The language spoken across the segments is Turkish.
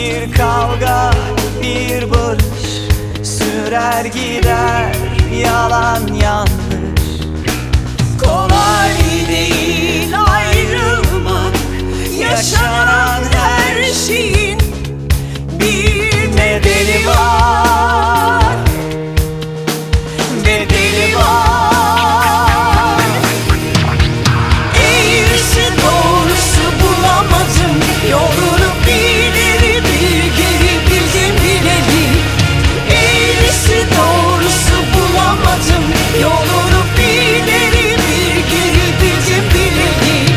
Bir kavga, bir barış sürer gider, yalan yanlış. Kolay değil ayrılmak, yaşanan her şeyin bir bedeli var, bedeli var. Eğrisi doğrusu bulamadım, yolunu bir ileri bir geri bildim bileli. Eğrisi doğrusu bulamadım, yolunu bir ileri bir geri bildim bileli.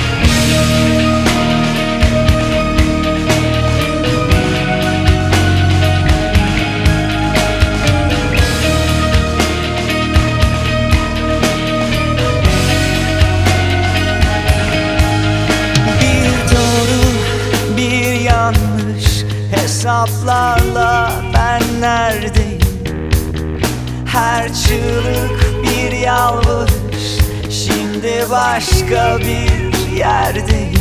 Bir doğru, bir yanlış hesaplarla ben neredeyim? Her çığlık bir yalvarış, şimdi başka bir yerdeyim.